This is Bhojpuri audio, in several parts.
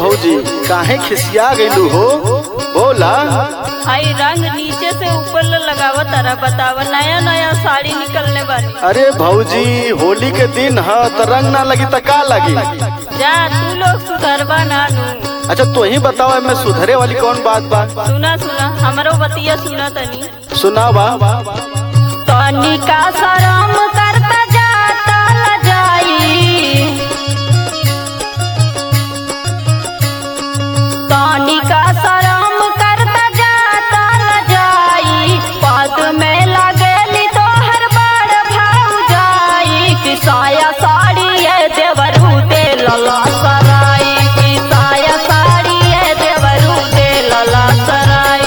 भौजी काहे खिसिया गइलू हो? बोला। आई रंग नीचे से ऊपर लगावा तारा बतावा, नया नया साड़ी निकलने वाली। अरे भौजी होली के दिन है तो रंग ना लगी तो का लगी? जा तू लोग सुधरवा नानू। अच्छा तू ही बताओ मैं सुधरे वाली कौन बात बा? सुना सुना हमारो बतिया सुना तनी। सुनावा। तनी का शरम करता जाता लजाई, तनी का शरम करता जाता लजाई, पद में लगेली तो हर बार भाव जाई। कि साया साड़ी है देवरू दे लला सराई, कि साया साड़ी है देवरू दे लला सराई।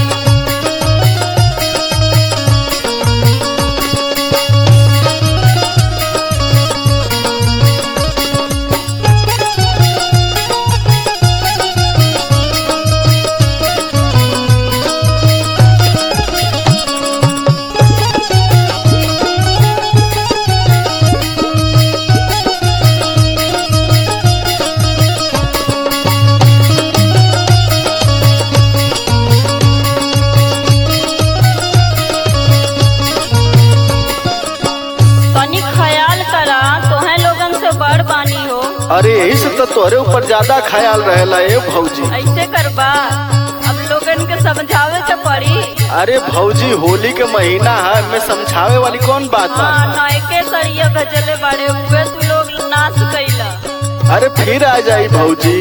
अरे यही से तो तोरे ऊपर ज्यादा ख्याल रहेला ए भौजी। ऐसे करबा अब लोगन के समझावे के पड़ी। अरे भौजी होली के महीना है, मैं समझावे वाली कौन बात है? नयके सरिया गजले बड़े हुए तू लोग नाश कैला। अरे फिर आ जाई भौजी।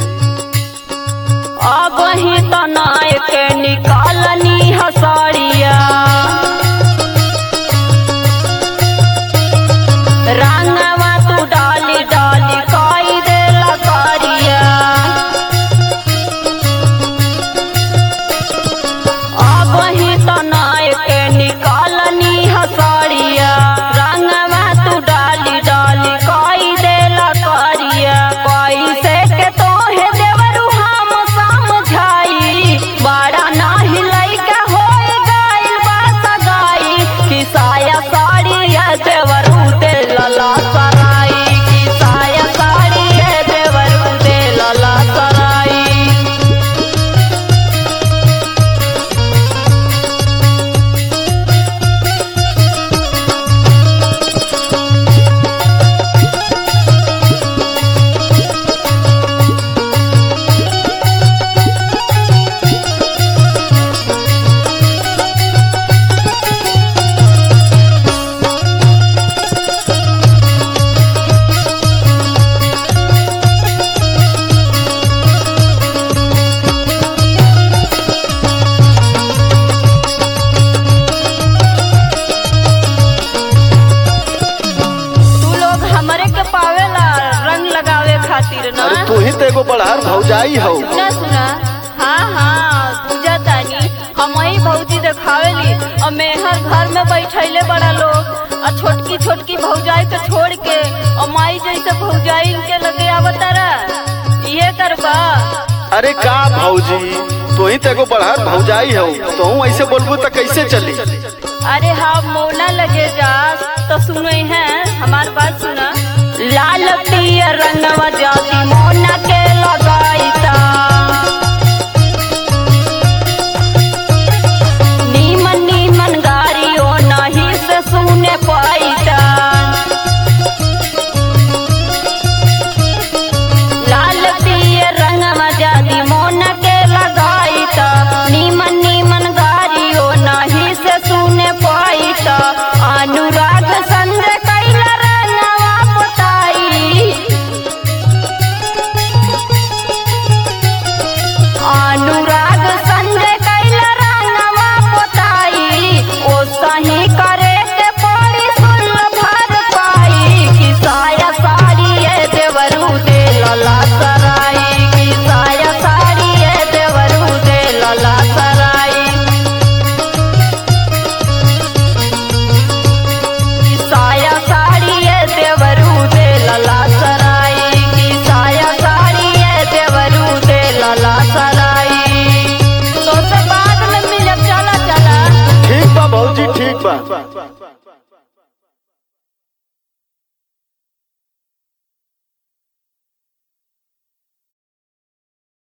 अब ही तो नायके निकालनी हसाड़िया, रंगवा तू डाली डाली काई दे लकारिया। अब ही तो नायके निकालनी हसाड़िया, रंगवा तू डाली डाली काई दे लकारिया। कोई से के तो है देवरू हम समझाई, बड़ा नाही लइका होई गाइल बासा गाई। कि साया साड़ी है देवरू दे लला सराई, कि साया साड़ी है देवरू दे लला सराई। अरे तू ही तो एगो बड़हर भौजाई हो। सुना सुना हाँ पूजा तानी हम ही भौजी देखावेली और मेहर घर में बैठैले बड़ा लोग और छोटकी छोटकी भौजाई के छोड़ के और माई जैसे भौजाई के लगे आवतारा ये करबा। अरे का भौजी तू ही तो एगो बड़हर भौजाई हो, तो ऐसे बोलबू तो कैसे चली? अरे हाँ मोना लगे जा तो सुनो है हमार बात सुना। लाल पियर रंगवा जाती मोना के